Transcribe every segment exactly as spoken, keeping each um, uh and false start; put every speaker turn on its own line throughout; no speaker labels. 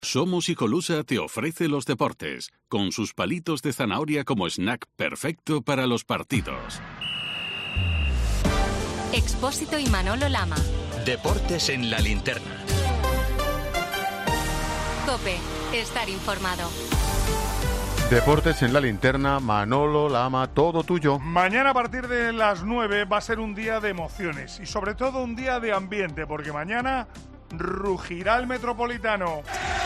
Somos Icolusa te ofrece los deportes, con sus palitos de zanahoria como snack perfecto para los partidos.
Expósito y Manolo Lama.
Deportes en la linterna.
COPE, estar informado.
Deportes en la linterna, Manolo Lama, todo tuyo.
Mañana a partir de las nueve va a ser un día de emociones y sobre todo un día de ambiente, porque mañana rugirá el Metropolitano.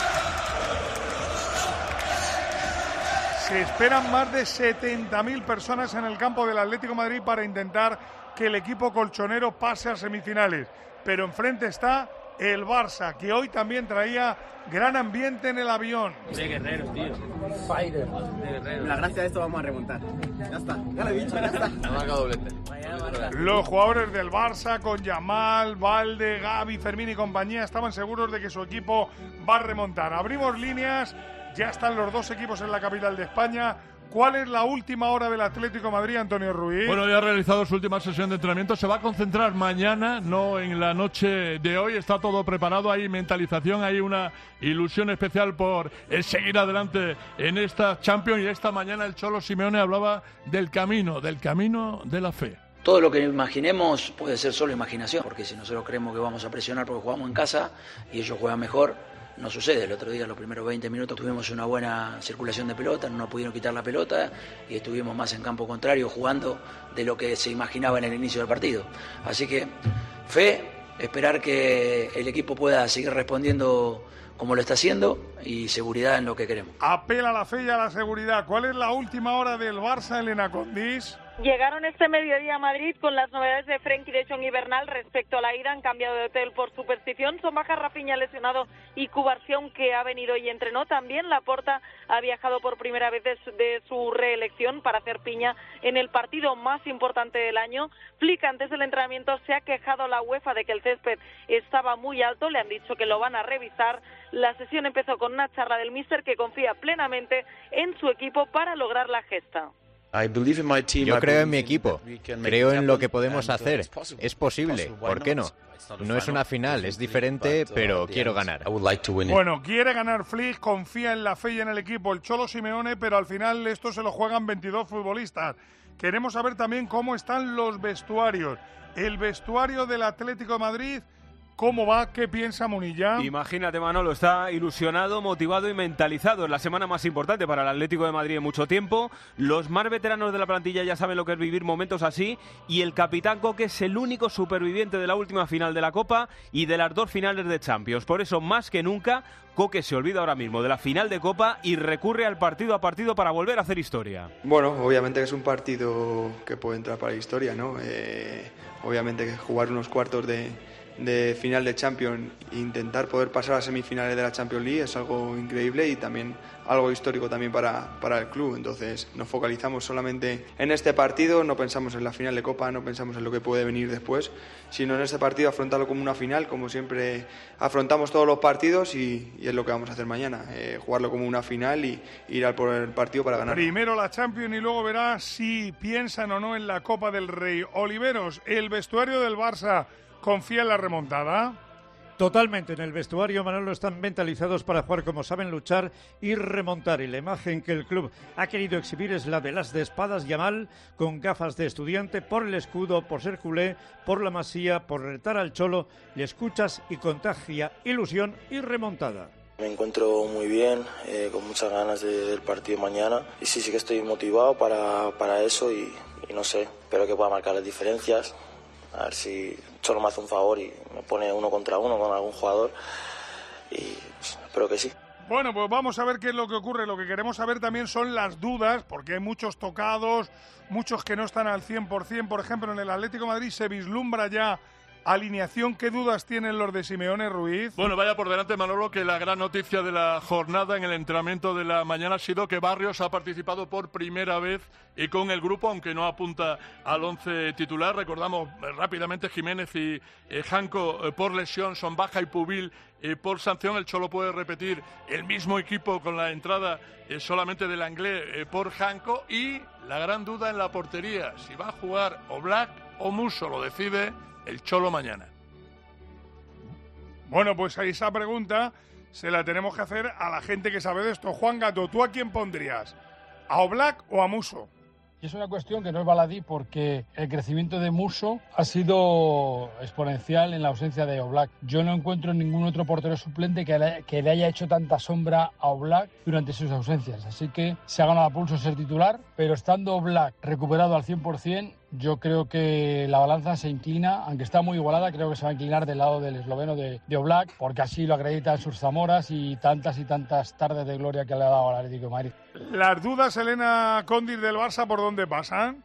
Se esperan más de setenta mil personas en el campo del Atlético de Madrid para intentar que el equipo colchonero pase a semifinales. Pero enfrente está el Barça, que hoy también traía gran ambiente en el avión.
De guerreros, tío. Fighter. De guerreros. La gracia de esto vamos a remontar. Ya está, ya lo he dicho, ya está. Ha marcado doblete.
Los jugadores del Barça, con Yamal, Valde, Gavi, Fermín y compañía, estaban seguros de que su equipo va a remontar. Abrimos líneas, ya están los dos equipos en la capital de España. ¿Cuál es la última hora del Atlético de Madrid, Antonio Ruiz?
Bueno, ya ha realizado su última sesión de entrenamiento. Se va a concentrar mañana, no en la noche de hoy. Está todo preparado, hay mentalización, hay una ilusión especial por seguir adelante en esta Champions. Y esta mañana el Cholo Simeone hablaba del camino, del camino de la fe.
Todo lo que imaginemos puede ser solo imaginación, porque si nosotros creemos que vamos a presionar porque jugamos en casa y ellos juegan mejor, no sucede. El otro día, los primeros veinte minutos, tuvimos una buena circulación de pelota, no nos pudieron quitar la pelota y estuvimos más en campo contrario jugando de lo que se imaginaba en el inicio del partido. Así que fe, esperar que el equipo pueda seguir respondiendo como lo está haciendo y seguridad en lo que queremos.
Apela a la fe y a la seguridad. ¿Cuál es la última hora del Barça, Elena Condis?
Llegaron este mediodía a Madrid con las novedades de Frenkie de Jong y Bernal respecto a la ida. Han cambiado de hotel por superstición. Son baja Rafinha lesionado y Cubarsí, que ha venido y entrenó. También Laporta ha viajado por primera vez de su, de su reelección para hacer piña en el partido más importante del año. Flick, antes del entrenamiento, se ha quejado a la UEFA de que el césped estaba muy alto. Le han dicho que lo van a revisar. La sesión empezó con una charla del míster, que confía plenamente en su equipo para lograr la gesta.
Yo creo en mi equipo, creo en lo que podemos hacer. Es posible, ¿por qué no? No es una final, es diferente, pero quiero ganar.
Bueno, quiere ganar Flick, confía en la fe y en el equipo, el Cholo Simeone, pero al final esto se lo juegan veintidós futbolistas. Queremos saber también cómo están los vestuarios. El vestuario del Atlético de Madrid, ¿cómo va? ¿Qué piensa Munilla?
Imagínate, Manolo, está ilusionado, motivado y mentalizado. Es la semana más importante para el Atlético de Madrid en mucho tiempo. Los más veteranos de la plantilla ya saben lo que es vivir momentos así. Y el capitán Coque es el único superviviente de la última final de la Copa y de las dos finales de Champions. Por eso, más que nunca, Coque se olvida ahora mismo de la final de Copa y recurre al partido a partido para volver a hacer historia.
Bueno, obviamente que es un partido que puede entrar para la historia, ¿no? Eh, obviamente que jugar unos cuartos de... de final de Champions e intentar poder pasar a semifinales de la Champions League es algo increíble y también algo histórico también para, para el club. Entonces nos focalizamos solamente en este partido, no pensamos en la final de Copa, no pensamos en lo que puede venir después, sino en este partido, afrontarlo como una final, como siempre afrontamos todos los partidos, y, y es lo que vamos a hacer mañana, eh, jugarlo como una final y ir al por el partido para ganar.
Primero la Champions y luego verás si piensan o no en la Copa del Rey. Oliveros, el vestuario del Barça, ¿confía en la remontada?
Totalmente. En el vestuario, Manolo, están mentalizados para jugar como saben, luchar y remontar. Y la imagen que el club ha querido exhibir es la de las de espadas Yamal, con gafas de estudiante, por el escudo, por ser culé, por la Masía, por retar al Cholo. Le escuchas y contagia ilusión y remontada.
Me encuentro muy bien, eh, con muchas ganas de, del partido mañana. Y sí, sí que estoy motivado para, para eso y, y no sé, espero que pueda marcar las diferencias. A ver si Cholo me hace un favor y me pone uno contra uno con algún jugador y pues, espero que sí.
Bueno, pues vamos a ver qué es lo que ocurre. Lo que queremos saber también son las dudas, porque hay muchos tocados, muchos que no están al cien por ciento. Por ejemplo, en el Atlético de Madrid se vislumbra ya alineación. ¿Qué dudas tienen los de Simeone, Ruiz?
Bueno, vaya por delante, Manolo, que la gran noticia de la jornada en el entrenamiento de la mañana ha sido que Barrios ha participado por primera vez y con el grupo, aunque no apunta al once titular. Recordamos eh, rápidamente, Jiménez y eh, Janko eh, por lesión son baja y Pubil eh, por sanción. El Cholo puede repetir el mismo equipo con la entrada eh, solamente del Anglés eh, por Janko. Y la gran duda en la portería, si va a jugar Oblak o Musso, lo decide el Cholo mañana.
Bueno, pues a esa pregunta se la tenemos que hacer a la gente que sabe de esto. Juan Gato, ¿tú a quién pondrías? ¿A Oblak o a Musso?
Es una cuestión que no es baladí porque el crecimiento de Musso ha sido exponencial en la ausencia de Oblak. Yo no encuentro ningún otro portero suplente que le, que le haya hecho tanta sombra a Oblak durante sus ausencias. Así que se ha ganado a pulso ser titular, pero estando Oblak recuperado al cien por cien, yo creo que la balanza se inclina, aunque está muy igualada, creo que se va a inclinar del lado del esloveno de, de Oblak, porque así lo acreditan sus Zamoras y tantas y tantas tardes de gloria que le ha dado al Atlético de Madrid.
Las dudas, Elena Condis, del Barça, ¿por dónde pasan?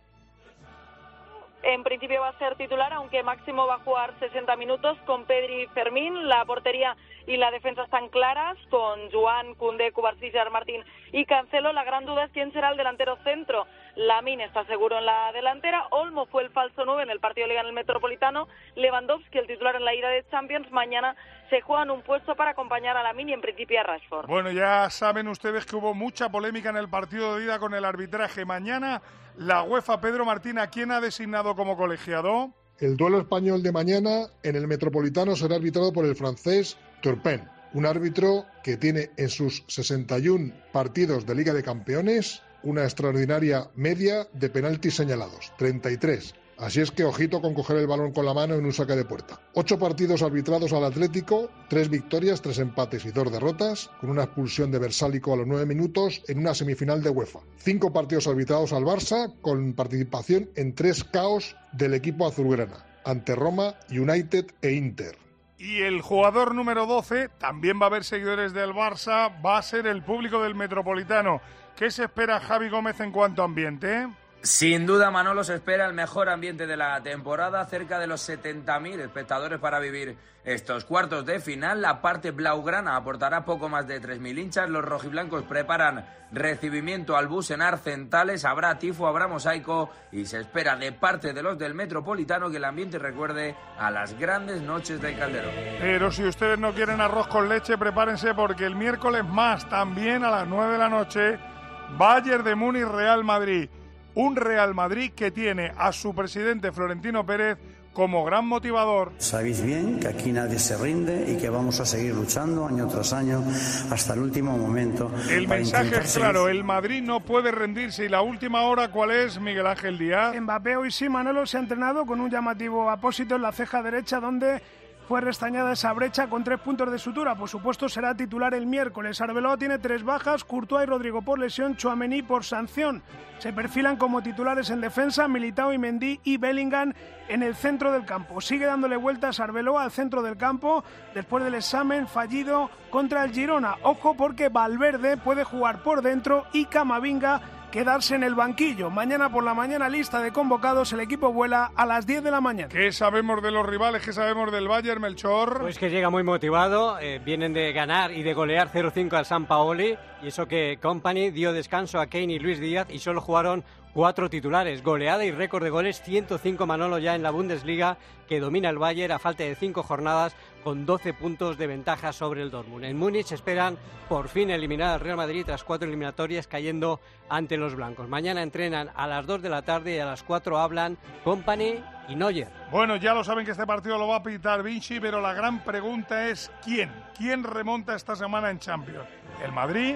En principio va a ser titular, aunque máximo va a jugar sesenta minutos con Pedri y Fermín. La portería y la defensa están claras, con Joan, Koundé, Cubarsí, Gerard Martín y Cancelo. La gran duda es quién será el delantero centro. Lamine está seguro en la delantera, Olmo fue el falso nueve en el partido de Liga en el Metropolitano, Lewandowski el titular en la ida de Champions. Mañana se juegan un puesto para acompañar a Lamine y en principio a Rashford.
Bueno, ya saben ustedes que hubo mucha polémica en el partido de ida con el arbitraje. Mañana la UEFA, Pedro Martín, ¿a quién ha designado como colegiado?
El duelo español de mañana en el Metropolitano será arbitrado por el francés Turpin, un árbitro que tiene en sus sesenta y uno partidos de Liga de Campeones una extraordinaria media de penaltis señalados, treinta y tres. Así es que ojito con coger el balón con la mano en un saque de puerta. Ocho partidos arbitrados al Atlético, tres victorias, tres empates y dos derrotas, con una expulsión de Versálico a los nueve minutos en una semifinal de UEFA. Cinco partidos arbitrados al Barça, con participación en tres caos del equipo azulgrana, ante Roma, United e Inter.
Y el jugador número doce, también va a haber seguidores del Barça, va a ser el público del Metropolitano. ¿Qué se espera, Javi Gómez, en cuanto a ambiente?
Sin duda, Manolo, se espera el mejor ambiente de la temporada, cerca de los setenta mil espectadores para vivir estos cuartos de final. La parte blaugrana aportará poco más de tres mil hinchas. Los rojiblancos preparan recibimiento al bus en Arcentales, habrá tifo, habrá mosaico y se espera de parte de los del Metropolitano que el ambiente recuerde a las grandes noches del Calderón.
Pero si ustedes no quieren arroz con leche, prepárense porque el miércoles más, también a las nueve de la noche, Bayern de Múnich, Real Madrid. Un Real Madrid que tiene a su presidente Florentino Pérez como gran motivador.
Sabéis bien que aquí nadie se rinde y que vamos a seguir luchando año tras año hasta el último momento.
El mensaje es claro, el Madrid no puede rendirse. ¿Y la última hora cuál es, Miguel Ángel Díaz?
Mbappé hoy sí, Manolo, se ha entrenado con un llamativo apósito en la ceja derecha donde fue restañada esa brecha con tres puntos de sutura. Por supuesto será titular el miércoles. Arbeloa tiene tres bajas, Courtois y Rodrigo por lesión, Tchouaméni por sanción. Se perfilan como titulares en defensa, Militao y Mendy y Bellingham en el centro del campo. Sigue dándole vueltas Arbeloa al centro del campo después del examen fallido contra el Girona. Ojo porque Valverde puede jugar por dentro y Camavinga quedarse en el banquillo. Mañana por la mañana, lista de convocados, el equipo vuela a las diez de la mañana.
¿Qué sabemos de los rivales? ¿Qué sabemos del Bayern, Melchor?
Pues que llega muy motivado, eh, vienen de ganar y de golear cero cinco al Sampaoli, y eso que Kompany dio descanso a Kane y Luis Díaz y solo jugaron cuatro titulares. Goleada y récord de goles, ciento cinco, Manolo, ya en la Bundesliga, que domina el Bayern a falta de cinco jornadas con doce puntos de ventaja sobre el Dortmund. En Múnich esperan por fin eliminar al Real Madrid tras cuatro eliminatorias cayendo ante los blancos. Mañana entrenan a las dos de la tarde y a las cuatro hablan Kompany y Neuer.
Bueno, ya lo saben que este partido lo va a pitar Vinci, pero la gran pregunta es ¿quién? ¿Quién remonta esta semana en Champions? ¿El Madrid?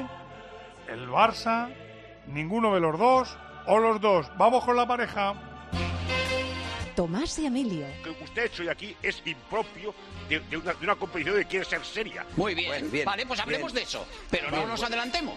¿El Barça? ¿Ninguno de los dos? ¿O los dos? Vamos con la pareja.
Tomás y Emilio.
Lo que usted ha hecho hoy aquí es impropio de, de, una, de una competición que quiere ser seria.
Muy bien,
Bueno, bien
vale, pues hablemos
bien.
de eso, pero
Bien,
no nos
bueno.
adelantemos.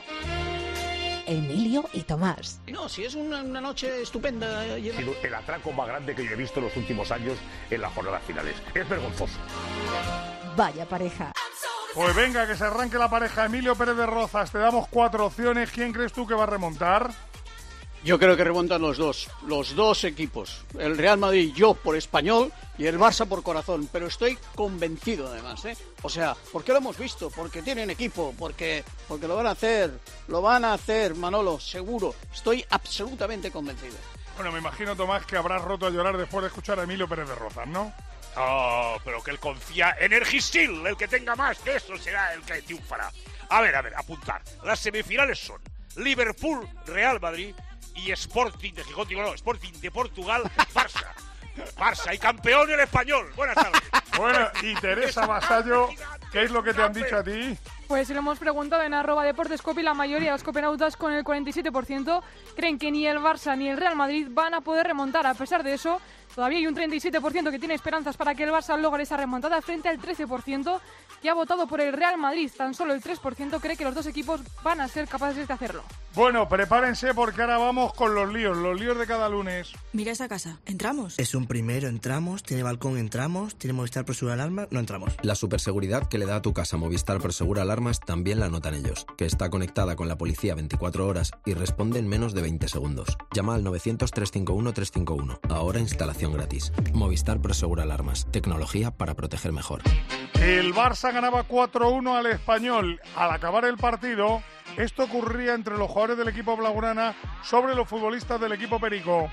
Emilio y Tomás.
No, si es una, una noche estupenda. Y...
Ha sido el atraco más grande que yo he visto en los últimos años en las jornadas finales. Es vergonzoso.
Vaya pareja.
Pues venga, que se arranque la pareja. Emilio Pérez de Rozas, te damos cuatro opciones. ¿Quién crees tú que va a remontar?
Yo creo que remontan los dos, los dos equipos. El Real Madrid, yo por Español, y el Barça por corazón. Pero estoy convencido además, ¿eh? O sea, porque lo hemos visto, porque tienen equipo, porque, porque lo van a hacer, lo van a hacer, Manolo, seguro. Estoy absolutamente convencido.
Bueno, me imagino, Tomás, que habrás roto a llorar después de escuchar a Emilio Pérez de Rozas, ¿no?
Oh, pero que él confía en Energisil, el que tenga más, que eso será el que triunfará. A ver, a ver, apuntar. Las semifinales son Liverpool, Real Madrid y Sporting de Gijón, digo no, Sporting de Portugal, Barça. Barça y campeón el español. Buenas tardes.
Bueno, y Teresa Vasallo, ¿qué es lo que te han dicho a ti?
Pues se lo hemos preguntado en arroba deportescopi, la mayoría de los copenautas con el cuarenta y siete por ciento creen que ni el Barça ni el Real Madrid van a poder remontar. A pesar de eso, todavía hay un treinta y siete por ciento que tiene esperanzas para que el Barça logre esa remontada frente al trece por ciento que ha votado por el Real Madrid. Tan solo el tres por ciento cree que los dos equipos van a ser capaces de hacerlo.
Bueno, prepárense porque ahora vamos con los líos, los líos de cada lunes.
Mira esa casa, ¿entramos?
Es un primero, entramos, tiene balcón, entramos, tiene Movistar Prosegur Alarmas, no entramos.
La superseguridad que le da a tu casa Movistar Prosegur Alarmas también la notan ellos, que está conectada con la policía veinticuatro horas y responde en menos de veinte segundos. Llama al novecientos, trescientos cincuenta y uno, trescientos cincuenta y uno. Ahora instalación gratis. Movistar Prosegur Alarmas, tecnología para proteger mejor.
El Barça ganaba cuatro uno al Español. Al acabar el partido, esto ocurría entre los jugadores del equipo blaugrana sobre los futbolistas del equipo perico.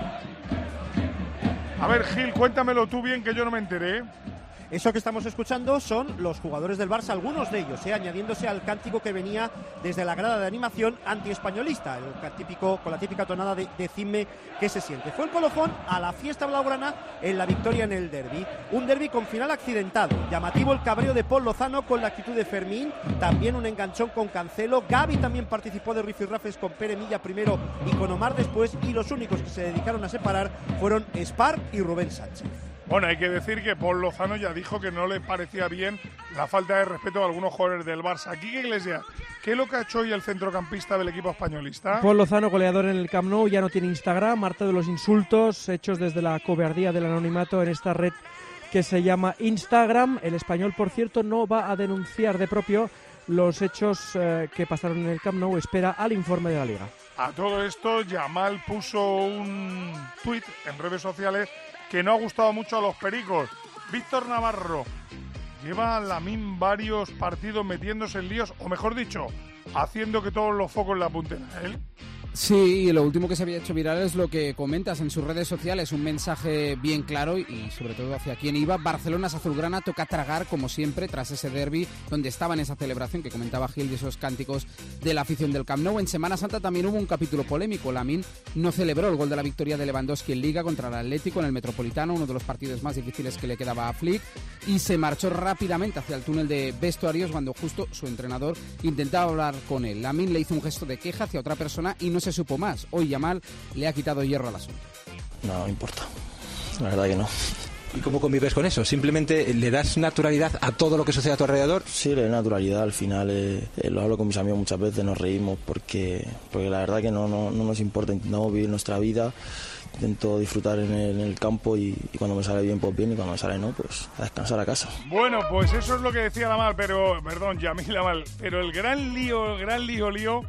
A ver, Gil, cuéntamelo tú bien que yo no me enteré.
Eso que estamos escuchando son los jugadores del Barça, algunos de ellos, eh, añadiéndose al cántico que venía desde la grada de animación antiespañolista, el típico, con la típica tonada de decidme qué se siente. Fue el colofón a la fiesta blaugrana en la victoria en el derbi. Un derbi con final accidentado. Llamativo el cabreo de Paul Lozano con la actitud de Fermín, también un enganchón con Cancelo. Gavi también participó de rifirrafes con Pere Milla primero y con Omar después, y los únicos que se dedicaron a separar fueron Spar y Rubén Sánchez.
Bueno, hay que decir que Paul Lozano ya dijo que no le parecía bien la falta de respeto de algunos jugadores del Barça. Quique Iglesias, ¿qué es lo que ha hecho hoy el centrocampista del equipo españolista?
Paul Lozano, goleador en el Camp Nou, ya no tiene Instagram, harto de los insultos hechos desde la cobardía del anonimato en esta red que se llama Instagram. El español, por cierto, no va a denunciar de propio los hechos eh, que pasaron en el Camp Nou, espera al informe de la Liga.
A todo esto, Yamal puso un tuit en redes sociales que no ha gustado mucho a los pericos. Víctor Navarro, lleva Lamine varios partidos metiéndose en líos, o mejor dicho, haciendo que todos los focos le apunten a él.
Sí, y lo último que se había hecho viral es lo que comentas en sus redes sociales, un mensaje bien claro y sobre todo hacia quién iba. Barcelona es azulgrana, toca tragar como siempre tras ese derbi donde estaba en esa celebración que comentaba Gil de esos cánticos de la afición del Camp Nou. En Semana Santa también hubo un capítulo polémico. Lamine no celebró el gol de la victoria de Lewandowski en Liga contra el Atlético en el Metropolitano, uno de los partidos más difíciles que le quedaba a Flick, y se marchó rápidamente hacia el túnel de vestuarios cuando justo su entrenador intentaba hablar con él. Lamine le hizo un gesto de queja hacia otra persona y no se supo más. Hoy Yamal le ha quitado hierro al asunto.
No, no importa. La verdad que no.
¿Y cómo convives con eso? ¿Simplemente le das naturalidad a todo lo que sucede a tu alrededor?
Sí, le doy naturalidad. Al final eh, eh, lo hablo con mis amigos muchas veces, nos reímos porque, porque la verdad que no, no, no nos importa. Intentamos vivir nuestra vida, intento disfrutar en el, en el campo y, y cuando me sale bien, pues bien, y cuando me sale no, pues a descansar a casa.
Bueno, pues eso es lo que decía Lamal, pero, perdón, Yamil Lamal, pero el gran lío, el gran lío, lío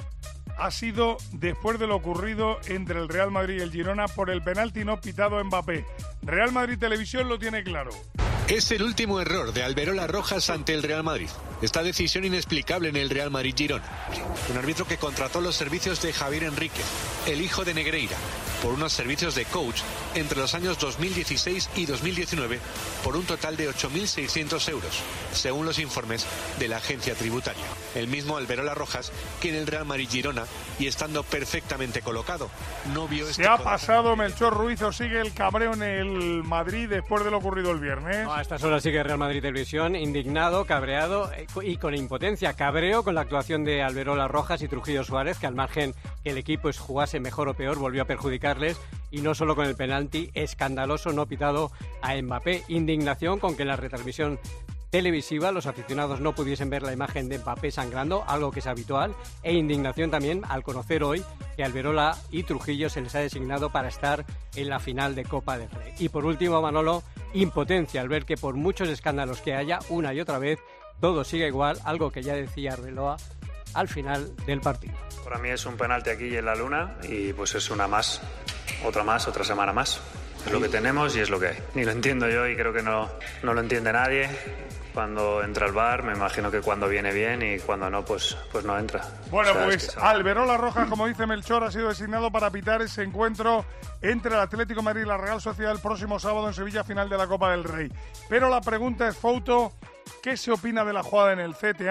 ha sido después de lo ocurrido entre el Real Madrid y el Girona por el penalti no pitado Mbappé. Real Madrid Televisión lo tiene claro.
Es el último error de Alberola Rojas ante el Real Madrid. Esta decisión inexplicable en el Real Madrid-Girona. Un árbitro que contrató los servicios de Javier Enrique, el hijo de Negreira, por unos servicios de coach entre los años dos mil dieciséis y dos mil diecinueve por un total de ocho mil seiscientos euros, según los informes de la agencia tributaria. El mismo Alberola Rojas que en el Real Madrid-Girona, y estando perfectamente colocado, no vio este...
¿Se ha pasado Melchor Ruiz o sigue el cabreo en el Madrid después de lo ocurrido el viernes?
No, a estas horas sigue Real Madrid Televisión, indignado, cabreado y con impotencia. Cabreo con la actuación de Alberola Rojas y Trujillo Suárez, que al margen que el equipo jugase mejor o peor, volvió a perjudicarles, y no solo con el penalti escandaloso no pitado a Mbappé. Indignación con que en la retransmisión televisiva los aficionados no pudiesen ver la imagen de Mbappé sangrando, algo que es habitual, e indignación también al conocer hoy que Alberola y Trujillo se les ha designado para estar en la final de Copa del Rey. Y por último, Manolo, impotencia al ver que por muchos escándalos que haya, una y otra vez, todo sigue igual, algo que ya decía Arbeloa al final del partido.
Para mí es un penalti aquí en la luna y pues es una más, otra más, otra semana más. Es lo que tenemos y es lo que hay. Ni lo entiendo yo y creo que no, no lo entiende nadie. Cuando entra al V A R, me imagino que cuando viene bien y cuando no, pues, pues no entra.
Bueno,
o sea,
pues
es que
Alberola Rojas, como dice Melchor, ha sido designado para pitar ese encuentro entre el Atlético de Madrid y la Real Sociedad el próximo sábado en Sevilla, final de la Copa del Rey. Pero la pregunta es, Fouto, ¿qué se opina de la jugada en el C T A?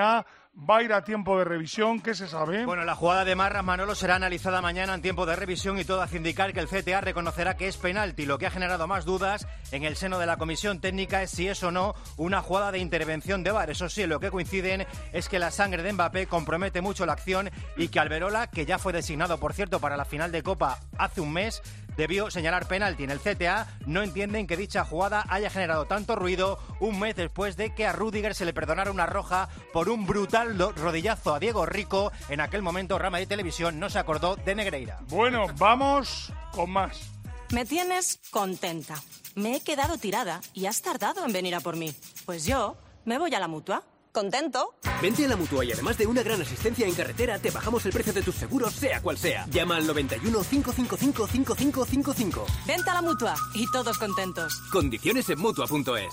va a ir a tiempo de revisión. ¿Qué se sabe?
Bueno, la jugada de Marras, Manolo, será analizada mañana en tiempo de revisión y todo hace indicar que el C T A reconocerá que es penalti. Lo que ha generado más dudas en el seno de la comisión técnica es si es o no una jugada de intervención de V A R. Eso sí, lo que coinciden es que la sangre de Mbappé compromete mucho la acción y que Alberola, que ya fue designado, por cierto, para la final de Copa hace un mes, debió señalar penalti. En el C T A no entienden que dicha jugada haya generado tanto ruido un mes después de que a Rüdiger se le perdonara una roja por un brutal rodillazo a Diego Rico. En aquel momento Real Madrid Televisión no se acordó de Negreira.
Bueno, vamos con más.
Me tienes contenta. Me he quedado tirada y has tardado en venir a por mí. Pues yo me voy a la Mutua. ¿Contento?
Vente a la Mutua y además de una gran asistencia en carretera, te bajamos el precio de tus seguros, sea cual sea. Llama al noventa y uno, cinco cinco cinco, cinco cinco cinco cinco.
Vente a la Mutua y todos contentos.
Condiciones en Mutua punto es.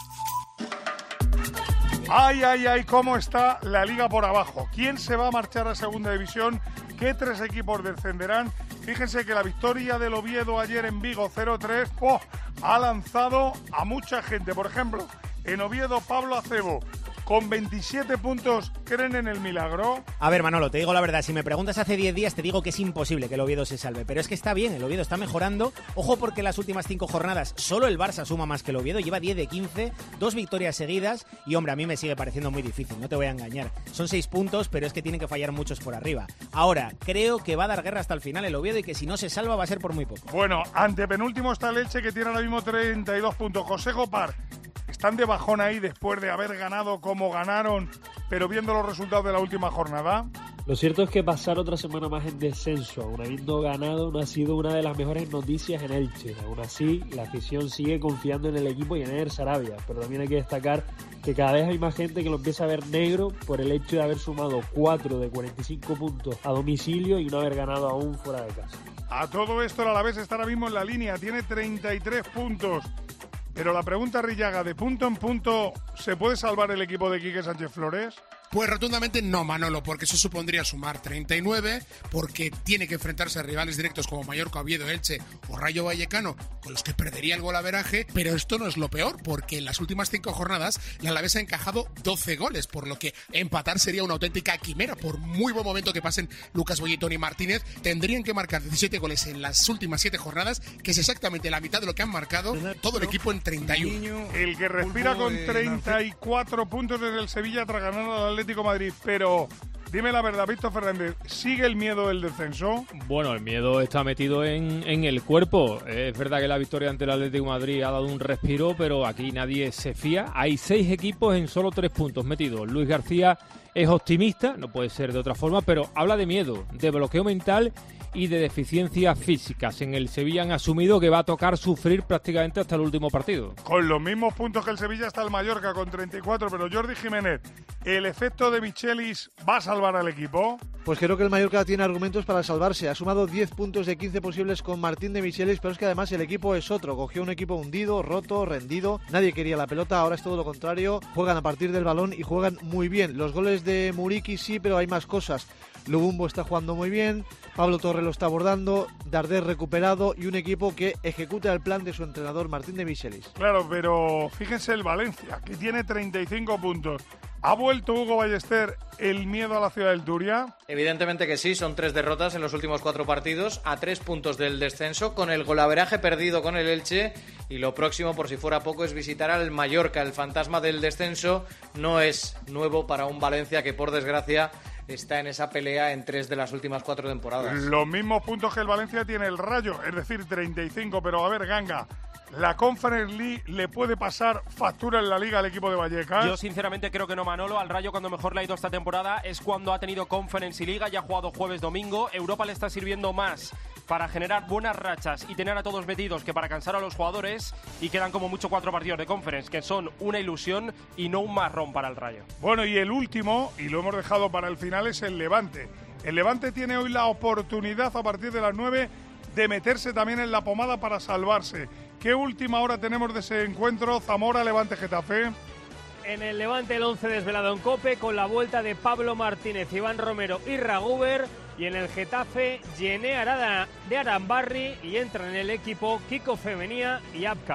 Ay, ay, ay, cómo está la liga por abajo. ¿Quién se va a marchar a segunda división? ¿Qué tres equipos descenderán? Fíjense que la victoria del Oviedo ayer en Vigo cero tres oh, ha lanzado a mucha gente. Por ejemplo, en Oviedo, Pablo Acebo, con veintisiete puntos, ¿creen en el milagro?
A ver, Manolo, te digo la verdad, si me preguntas hace diez días te digo que es imposible que el Oviedo se salve, pero es que está bien, el Oviedo está mejorando. Ojo porque en las últimas cinco jornadas solo el Barça suma más que el Oviedo, lleva diez de quince, dos victorias seguidas y, hombre, a mí me sigue pareciendo muy difícil, no te voy a engañar. Son seis puntos, pero es que tienen que fallar muchos por arriba. Ahora, creo que va a dar guerra hasta el final el Oviedo y que si no se salva va a ser por muy poco.
Bueno, ante penúltimo está el Elche, que tiene ahora mismo treinta y dos puntos. José Gopar, ¿están de bajón ahí después de haber ganado como ganaron, pero viendo los resultados de la última jornada?
Lo cierto es que pasar otra semana más en descenso, aún habiendo ganado, no ha sido una de las mejores noticias en Elche. Aún así, la afición sigue confiando en el equipo y en Eder Sarabia, pero también hay que destacar que cada vez hay más gente que lo empieza a ver negro por el hecho de haber sumado cuatro de cuarenta y cinco puntos a domicilio y no haber ganado aún fuera de casa.
A todo esto el Alavés está ahora mismo en la línea, tiene treinta y tres puntos. Pero la pregunta, Rillaga, ¿de punto en punto se puede salvar el equipo de Quique Sánchez Flores?
Pues rotundamente no, Manolo, porque eso supondría sumar treinta y nueve, porque tiene que enfrentarse a rivales directos como Mallorca, Oviedo, Elche o Rayo Vallecano, con los que perdería el golaveraje, pero esto no es lo peor, porque en las últimas cinco jornadas la Alavés ha encajado doce goles, por lo que empatar sería una auténtica quimera. Por muy buen momento que pasen Lucas Boye y Toni Martínez, tendrían que marcar diecisiete goles en las últimas siete jornadas, que es exactamente la mitad de lo que han marcado todo el equipo en treinta y uno.
El que respira con treinta y cuatro puntos desde el Sevilla tras ganar al Atlético Madrid, pero dime la verdad, Víctor Fernández, ¿sigue el miedo del descenso?
Bueno, el miedo está metido en, en el cuerpo. Es verdad que la victoria ante el Atlético de Madrid ha dado un respiro, pero aquí nadie se fía. Hay seis equipos en solo tres puntos metidos. Luis García es optimista, no puede ser de otra forma, pero habla de miedo, de bloqueo mental y de deficiencias físicas. En el Sevilla han asumido que va a tocar sufrir prácticamente hasta el último partido.
Con los mismos puntos que el Sevilla está el Mallorca con treinta y cuatro, pero Jordi Jiménez, ¿el efecto de Michelis va a salvar al equipo?
Pues creo que el Mallorca tiene argumentos para salvarse. Ha sumado diez puntos de quince posibles con Martín de Michelis, pero es que además el equipo es otro. Cogió un equipo hundido, roto, rendido. Nadie quería la pelota, ahora es todo lo contrario. Juegan a partir del balón y juegan muy bien. Los goles de Muriqui sí, pero hay más cosas. Lubumbo está jugando muy bien, Pablo Torre lo está abordando, Darder recuperado y un equipo que ejecuta el plan de su entrenador Martín de Michelis.
Claro, pero fíjense el Valencia, que tiene treinta y cinco puntos. ¿Ha vuelto Hugo Ballester el miedo a la ciudad del Turia?
Evidentemente que sí, son tres derrotas en los últimos cuatro partidos, a tres puntos del descenso, con el golaveraje perdido con el Elche, y lo próximo, por si fuera poco, es visitar al Mallorca. El fantasma del descenso no es nuevo para un Valencia que, por desgracia, está en esa pelea en tres de las últimas cuatro temporadas.
Los mismos puntos que el Valencia tiene el Rayo, es decir, treinta y cinco, pero a ver, Ganga, ¿la Conference League le puede pasar factura en la Liga al equipo de Vallecas?
Yo sinceramente creo que no, Manolo. Al Rayo cuando mejor le ha ido esta temporada es cuando ha tenido Conference y Liga, ya ha jugado jueves, domingo. Europa le está sirviendo más para generar buenas rachas y tener a todos metidos que para cansar a los jugadores, y quedan como mucho cuatro partidos de Conference, que son una ilusión y no un marrón para el Rayo.
Bueno, y el último, y lo hemos dejado para el final, es el Levante. El Levante tiene hoy la oportunidad a partir de las nueve de meterse también en la pomada para salvarse. ¿Qué última hora tenemos de ese encuentro? Zamora, Levante, Getafe.
En el Levante el once desvelado en COPE con la vuelta de Pablo Martínez, Iván Romero y Raguber, y en el Getafe Yené Arada de Arambarri, y entran en el equipo Kiko Femenía y Abkar.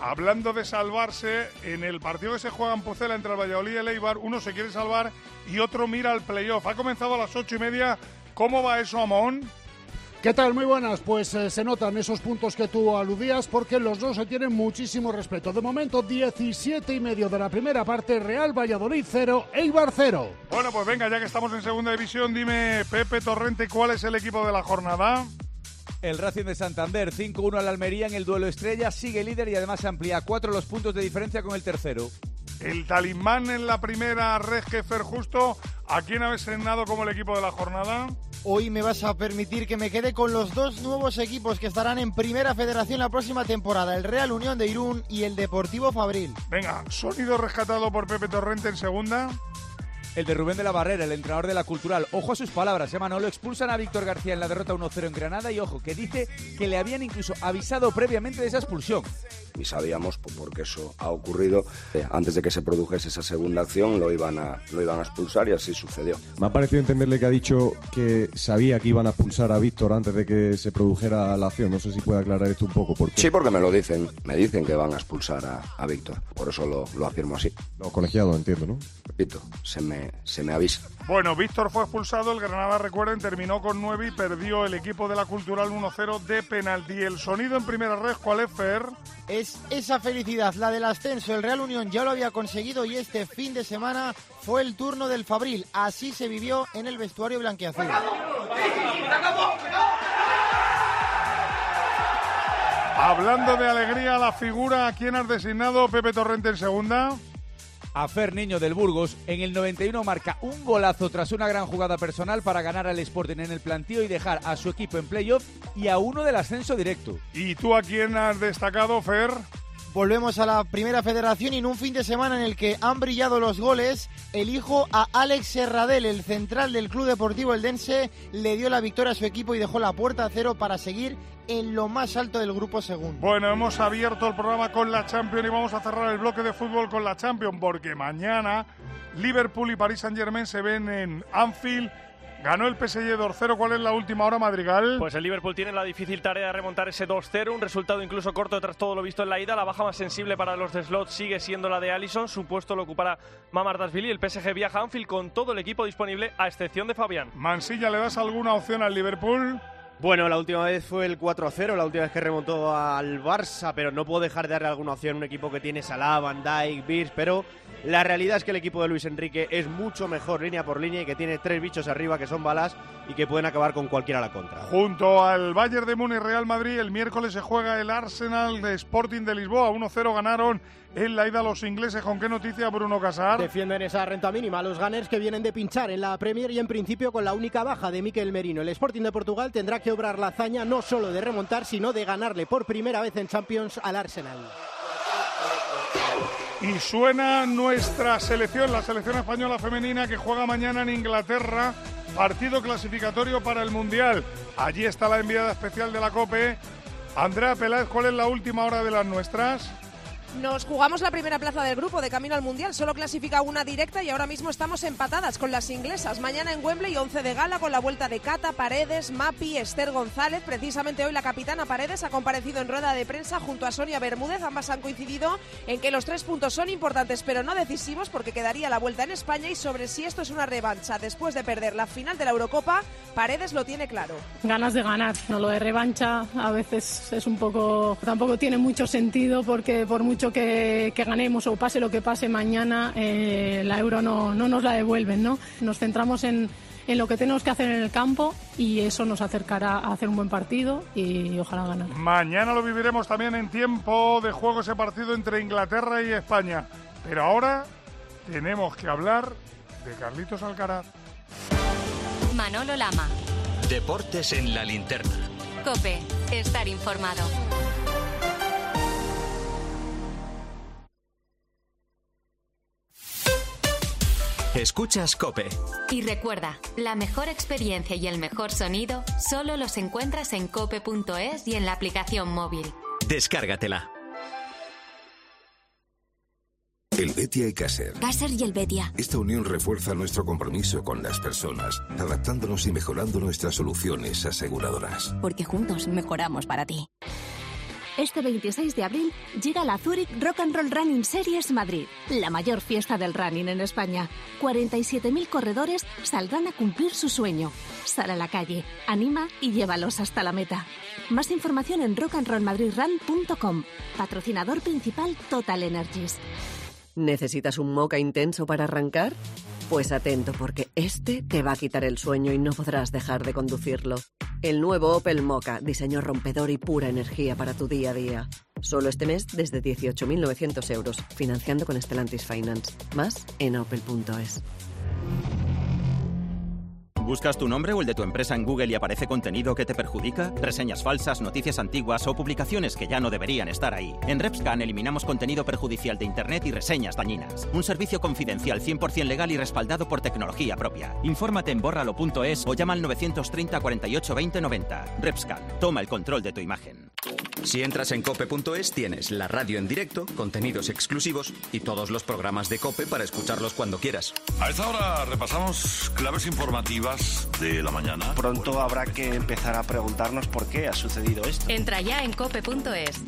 Hablando de salvarse, en el partido que se juega en Pucela entre el Valladolid y el Eibar, uno se quiere salvar y otro mira al playoff. Ha comenzado a las ocho y media. ¿Cómo va eso, Amón?
¿Qué tal? Muy buenas. Pues eh, se notan esos puntos que tú aludías porque los dos se tienen muchísimo respeto. De momento, diecisiete y medio de la primera parte, Real Valladolid cero, Eibar cero.
Bueno, pues venga, ya que estamos en segunda división, dime, Pepe Torrente, ¿cuál es el equipo de la jornada?
El Racing de Santander, cinco uno al Almería en el duelo estrella, sigue líder y además amplía a cuatro los puntos de diferencia con el tercero.
El talismán en la primera red, Fer Justo, ¿a quién habéis asignado como el equipo de la jornada?
Hoy me vas a permitir que me quede con los dos nuevos equipos que estarán en Primera Federación la próxima temporada, el Real Unión de Irún y el Deportivo Fabril.
Venga, sonido rescatado por Pepe Torrente en segunda.
El de Rubén de la Barrera, el entrenador de la Cultural. Ojo a sus palabras, ¿eh, Manolo? Expulsan a Víctor García en la derrota uno cero en Granada y ojo, que dice que le habían incluso avisado previamente de esa expulsión.
Y sabíamos, pues, porque eso ha ocurrido, eh, antes de que se produjese esa segunda acción, lo iban a, lo iban a expulsar y así sucedió.
Me ha parecido entenderle que ha dicho que sabía que iban a expulsar a Víctor antes de que se produjera la acción. No sé si puede aclarar esto un poco. ¿Por qué?
Sí, porque me lo dicen, me dicen que van a expulsar a, a Víctor. Por eso lo, lo afirmo así.
Lo colegiado, entiendo, ¿no?
Repito, se me, se me avisa.
Bueno, Víctor fue expulsado, el Granada, recuerden, terminó con nueve y perdió el equipo de la Cultural uno cero de penalti. El sonido en primera red, ¿cuál es, Fer?
Es esa felicidad, la del ascenso. El Real Unión ya lo había conseguido y este fin de semana fue el turno del Fabril. Así se vivió en el vestuario blanquiazul.
Hablando de alegría, la figura, ¿a quién has designado, Pepe Torrente, en segunda?
A Fer Niño del Burgos, en el noventa y uno marca un golazo tras una gran jugada personal para ganar al Sporting en el plantío y dejar a su equipo en playoff y a uno del ascenso directo.
¿Y tú a quién has destacado, Fer?
Volvemos a la Primera Federación y en un fin de semana en el que han brillado los goles, elijo a Alex Serradell, el central del Club Deportivo Eldense, le dio la victoria a su equipo y dejó la puerta a cero para seguir en lo más alto del grupo segundo.
Bueno, hemos abierto el programa con la Champions y vamos a cerrar el bloque de fútbol con la Champions porque mañana Liverpool y Paris Saint-Germain se ven en Anfield. Ganó el P S G dos cero. ¿Cuál es la última hora, Madrigal?
Pues el Liverpool tiene la difícil tarea de remontar ese dos cero, un resultado incluso corto tras todo lo visto en la ida. La baja más sensible para los de Slot sigue siendo la de Alisson. Su puesto lo ocupará Mamardashvili. El P S G viaja a Anfield con todo el equipo disponible, a excepción de Fabián.
Mansilla, ¿le das alguna opción al Liverpool?
Bueno, la última vez fue el cuatro a cero, la última vez que remontó al Barça, pero no puedo dejar de darle alguna opción a un equipo que tiene Salah, Van Dijk, Birch, pero la realidad es que el equipo de Luis Enrique es mucho mejor línea por línea y que tiene tres bichos arriba que son balas y que pueden acabar con cualquiera a la contra.
Junto al Bayern de Múnich, Real Madrid, el miércoles se juega el Arsenal de Sporting de Lisboa. uno cero ganaron en la ida los ingleses. ¿Con qué noticia, Bruno Casar?
Defienden esa renta mínima los Gunners, que vienen de pinchar en la Premier y en principio con la única baja de Mikel Merino. El Sporting de Portugal tendrá que obrar la hazaña no solo de remontar, sino de ganarle por primera vez en Champions al Arsenal.
Y suena nuestra selección, la selección española femenina que juega mañana en Inglaterra, partido clasificatorio para el Mundial. Allí está la enviada especial de la COPE. Andrea Peláez, ¿cuál es la última hora de las nuestras?
Nos jugamos la primera plaza del grupo de camino al Mundial. Solo clasifica una directa y ahora mismo estamos empatadas con las inglesas. Mañana en Wembley, once de gala con la vuelta de Cata, Paredes, Mapi, Esther González. Precisamente hoy la capitana Paredes ha comparecido en rueda de prensa junto a Sonia Bermúdez. Ambas han coincidido en que los tres puntos son importantes pero no decisivos porque quedaría la vuelta en España, y sobre si esto es una revancha después de perder la final de la Eurocopa, Paredes lo tiene claro.
Ganas de ganar, no lo de revancha a veces es un poco, tampoco tiene mucho sentido porque por mucho Que, que ganemos o pase lo que pase mañana, eh, la Euro no, no nos la devuelven, ¿no? Nos centramos en, en lo que tenemos que hacer en el campo y eso nos acercará a hacer un buen partido y ojalá ganar.
Mañana lo viviremos también en tiempo de juego, ese partido entre Inglaterra y España. Pero ahora tenemos que hablar de Carlitos Alcaraz.
Manolo Lama.
Deportes en la linterna.
COPE. Estar informado.
Escuchas COPE.
Y recuerda, la mejor experiencia y el mejor sonido solo los encuentras en cope punto es y en la aplicación móvil.
Descárgatela.
El Betia y Caser.
Caser y el Betia.
Esta unión refuerza nuestro compromiso con las personas, adaptándonos y mejorando nuestras soluciones aseguradoras.
Porque juntos mejoramos para ti.
Este veintiséis de abril llega la Zurich Rock and Roll Running Series Madrid, la mayor fiesta del running en España. cuarenta y siete mil corredores saldrán a cumplir su sueño. Sal a la calle, anima y llévalos hasta la meta. Más información en rock and roll madrid run punto com. Patrocinador principal Total Energies.
¿Necesitas un Moka intenso para arrancar? Pues atento, porque este te va a quitar el sueño y no podrás dejar de conducirlo. El nuevo Opel Moka, diseño rompedor y pura energía para tu día a día. Solo este mes desde dieciocho mil novecientos euros, financiando con Stellantis Finance. Más en opel punto es.
¿Buscas tu nombre o el de tu empresa en Google y aparece contenido que te perjudica? Reseñas falsas, noticias antiguas o publicaciones que ya no deberían estar ahí. En RepScan eliminamos contenido perjudicial de Internet y reseñas dañinas. Un servicio confidencial cien por ciento legal y respaldado por tecnología propia. Infórmate en bórralo punto es o llama al novecientos treinta cuarenta y ocho veinte noventa. RepScan, toma el control de tu imagen.
Si entras en cope punto es tienes la radio en directo, contenidos exclusivos y todos los programas de COPE para escucharlos cuando quieras.
A esta hora repasamos claves informativas de la mañana.
Pronto habrá que empezar a preguntarnos por qué ha sucedido esto.
Entra ya en cope punto es.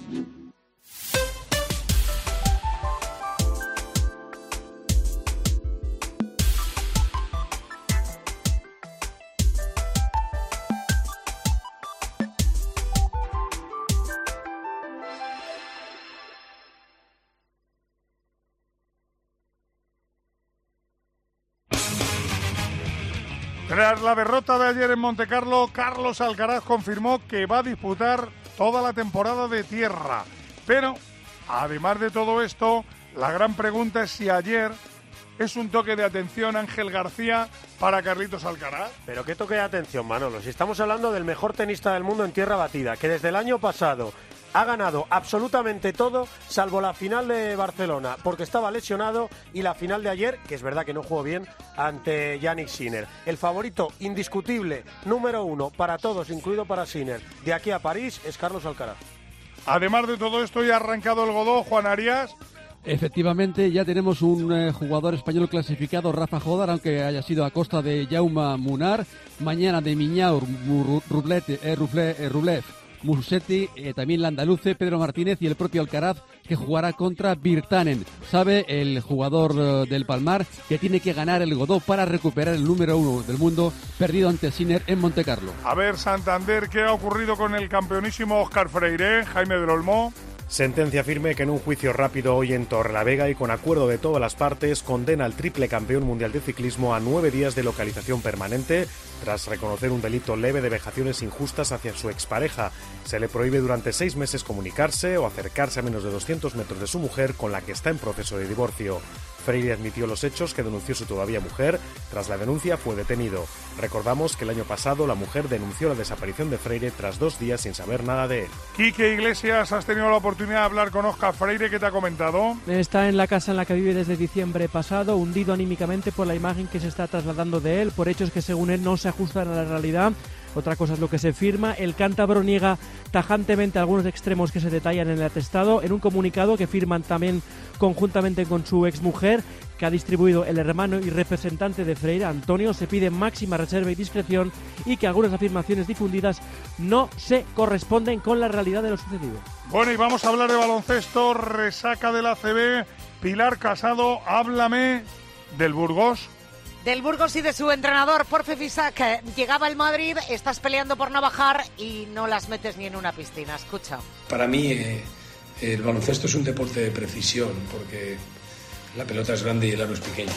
Tras la derrota de ayer en Montecarlo, Carlos Alcaraz confirmó que va a disputar toda la temporada de tierra. Pero, además de todo esto, la gran pregunta es si ayer es un toque de atención Ángel García para Carlitos Alcaraz.
Pero qué toque de atención, Manolo. Si estamos hablando del mejor tenista del mundo en tierra batida, que desde el año pasado ha ganado absolutamente todo, salvo la final de Barcelona, porque estaba lesionado, y la final de ayer, que es verdad que no jugó bien, ante Jannik Sinner. El favorito indiscutible, número uno, para todos, incluido para Sinner, de aquí a París, es Carlos Alcaraz.
Además de todo esto, ya ha arrancado el Godó, Juan Arias.
Efectivamente, ya tenemos un eh, jugador español clasificado, Rafa Jodar, aunque haya sido a costa de Jaume Munar. Mañana de Miñaur, Rublev, eh, Rublev, eh, Rublev Musetti, eh, también la andaluce, Pedro Martínez y el propio Alcaraz, que jugará contra Virtanen. Sabe el jugador eh, del Palmar que tiene que ganar el Godó para recuperar el número uno del mundo, perdido ante Sinner en Montecarlo.
A ver, Santander, ¿qué ha ocurrido con el campeonísimo Óscar Freire, Jaime del Olmo?
Sentencia firme que en un juicio rápido hoy en Torrelavega y con acuerdo de todas las partes condena al triple campeón mundial de ciclismo a nueve días de localización permanente tras reconocer un delito leve de vejaciones injustas hacia su expareja. Se le prohíbe durante seis meses comunicarse o acercarse a menos de doscientos metros de su mujer, con la que está en proceso de divorcio. Freire admitió los hechos que denunció su todavía mujer. Tras la denuncia fue detenido. Recordamos que el año pasado la mujer denunció la desaparición de Freire tras dos días sin saber nada de él.
Quique Iglesias, has tenido la oportunidad de hablar con Óscar Freire, ¿qué te ha comentado?
Está en la casa en la que vive desde diciembre pasado, hundido anímicamente por la imagen que se está trasladando de él, por hechos que según él no se ajustan a la realidad. Otra cosa es lo que se firma. El cántabro niega tajantemente algunos extremos que se detallan en el atestado, en un comunicado que firman también conjuntamente con su exmujer, que ha distribuido el hermano y representante de Freire, Antonio. Se pide máxima reserva y discreción y que algunas afirmaciones difundidas no se corresponden con la realidad de lo sucedido.
Bueno, y vamos a hablar de baloncesto, resaca del A C B. Pilar Casado, háblame del Burgos.
Del Burgos y de su entrenador, Porfi Fisac. Llegaba el Madrid, estás peleando por no bajar y no las metes ni en una piscina. Escucha.
Para mí eh, el baloncesto es un deporte de precisión porque la pelota es grande y el aro es pequeño.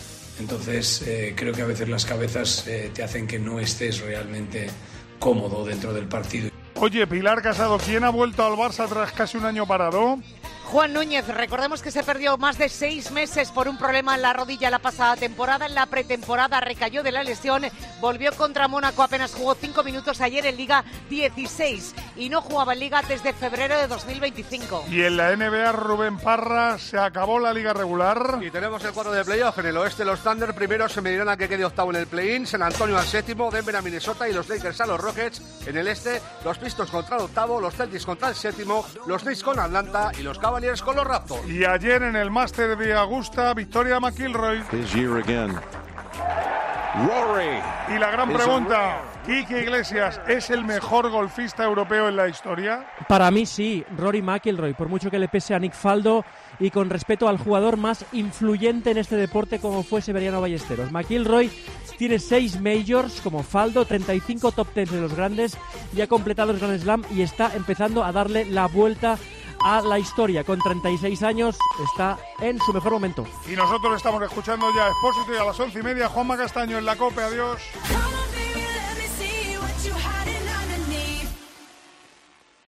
Entonces eh, creo que a veces las cabezas eh, te hacen que no estés realmente cómodo dentro del partido.
Oye, Pilar Casado, ¿quién ha vuelto al Barça tras casi un año parado?
Juan Núñez, recordemos que se perdió más de seis meses por un problema en la rodilla la pasada temporada. En la pretemporada recayó de la lesión, volvió contra Mónaco, apenas jugó cinco minutos ayer en Liga dieciséis y no jugaba en Liga desde febrero de dos mil veinticinco.
Y en la N B A, Rubén Parra, se acabó la Liga regular.
Y tenemos el cuadro de playoff. En el oeste, los Thunder primeros se medirán a que quede octavo en el play-in, San Antonio al séptimo, Denver a Minnesota y los Lakers a los Rockets. En el este, los Pistons contra el octavo, los Celtics contra el séptimo, los Knicks con Atlanta y los Cavaliers con los Raptors.
Y ayer en el Máster de Augusta, Victoria McIlroy.
His year again.
Rory.
Y la gran pregunta, Quique Iglesias, ¿es el mejor golfista europeo en la historia?
Para mí sí, Rory McIlroy, por mucho que le pese a Nick Faldo y con respeto al jugador más influyente en este deporte como fue Severiano Ballesteros. McIlroy tiene seis majors como Faldo, treinta y cinco top ten de los grandes, y ha completado el Grand Slam y está empezando a darle la vuelta a la historia. Con treinta y seis años está en su mejor momento.
Y nosotros estamos escuchando ya Expósito y a las once y media Juanma Castaño en la COPE. Adiós.